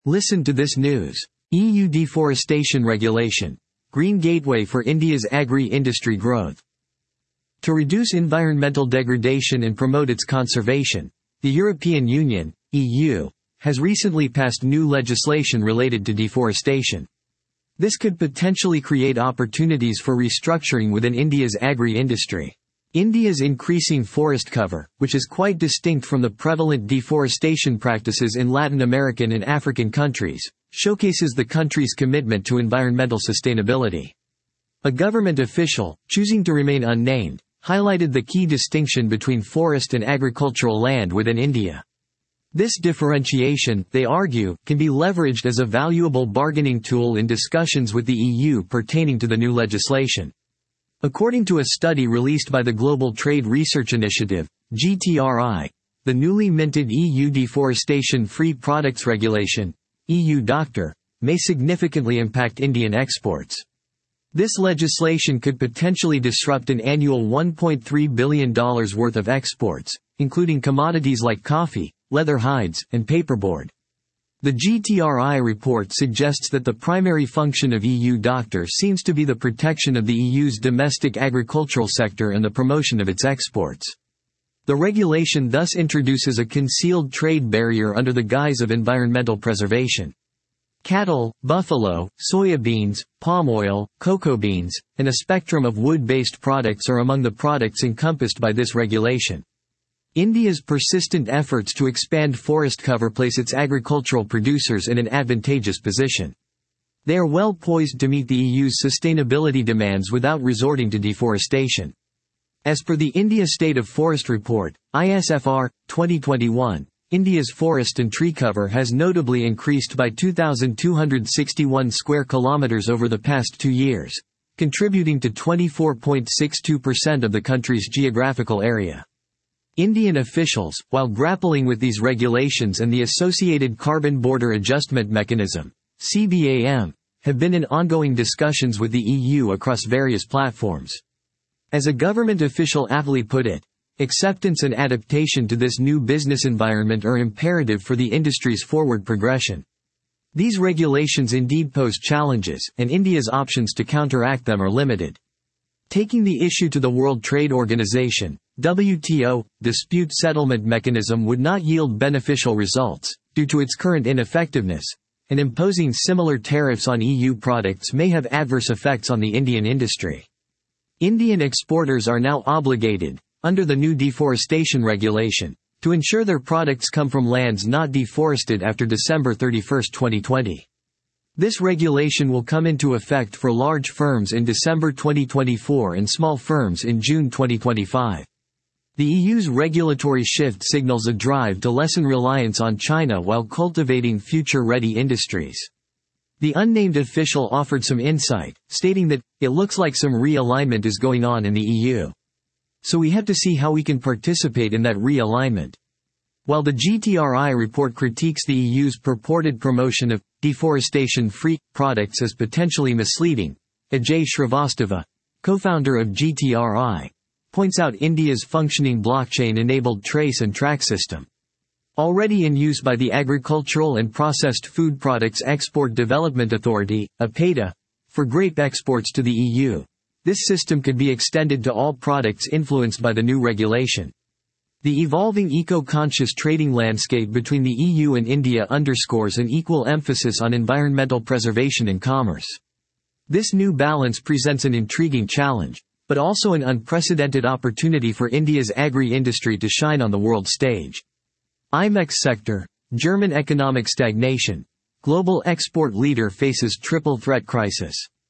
Listen to this news. EU deforestation regulation. Green gateway for India's agri-industry growth. To reduce environmental degradation and promote its conservation, the European Union, EU, has recently passed new legislation related to deforestation. This could potentially create opportunities for restructuring within India's agri-industry. India's increasing forest cover, which is quite distinct from the prevalent deforestation practices in Latin American and African countries, showcases the country's commitment to environmental sustainability. A government official, choosing to remain unnamed, highlighted the key distinction between forest and agricultural land within India. This differentiation, they argue, can be leveraged as a valuable bargaining tool in discussions with the EU pertaining to the new legislation. According to a study released by the Global Trade Research Initiative, GTRI, the newly minted EU Deforestation-Free Products Regulation, EU DOCTR, may significantly impact Indian exports. This legislation could potentially disrupt an annual $1.3 billion worth of exports, including commodities like coffee, leather hides, and paperboard. The GTRI report suggests that the primary function of EU DOCTR seems to be the protection of the EU's domestic agricultural sector and the promotion of its exports. The regulation thus introduces a concealed trade barrier under the guise of environmental preservation. Cattle, buffalo, soybeans, palm oil, cocoa beans, and a spectrum of wood-based products are among the products encompassed by this regulation. India's persistent efforts to expand forest cover place its agricultural producers in an advantageous position. They are well poised to meet the EU's sustainability demands without resorting to deforestation. As per the India State of Forest Report, ISFR, 2021, India's forest and tree cover has notably increased by 2,261 square kilometers over the past 2 years, contributing to 24.62% of the country's geographical area. Indian officials, while grappling with these regulations and the associated Carbon Border Adjustment Mechanism, CBAM, have been in ongoing discussions with the EU across various platforms. As a government official aptly put it, acceptance and adaptation to this new business environment are imperative for the industry's forward progression. These regulations indeed pose challenges, and India's options to counteract them are limited. Taking the issue to the World Trade Organization, WTO, dispute settlement mechanism would not yield beneficial results, due to its current ineffectiveness, and imposing similar tariffs on EU products may have adverse effects on the Indian industry. Indian exporters are now obligated, under the new deforestation regulation, to ensure their products come from lands not deforested after December 31, 2020. This regulation will come into effect for large firms in December 2024 and small firms in June 2025. The EU's regulatory shift signals a drive to lessen reliance on China while cultivating future-ready industries. The unnamed official offered some insight, stating that, "It looks like some realignment is going on in the EU. So we have to see how we can participate in that realignment." While the GTRI report critiques the EU's purported promotion of deforestation-free products as potentially misleading, Ajay Shrivastava, co-founder of GTRI, points out India's functioning blockchain-enabled trace and track system. Already in use by the Agricultural and Processed Food Products Export Development Authority, APEDA, for grape exports to the EU, this system could be extended to all products influenced by the new regulation. The evolving eco-conscious trading landscape between the EU and India underscores an equal emphasis on environmental preservation in commerce. This new balance presents an intriguing challenge, but also an unprecedented opportunity for India's agri-industry to shine on the world stage. IMEX sector, German economic stagnation, global export leader faces triple threat crisis.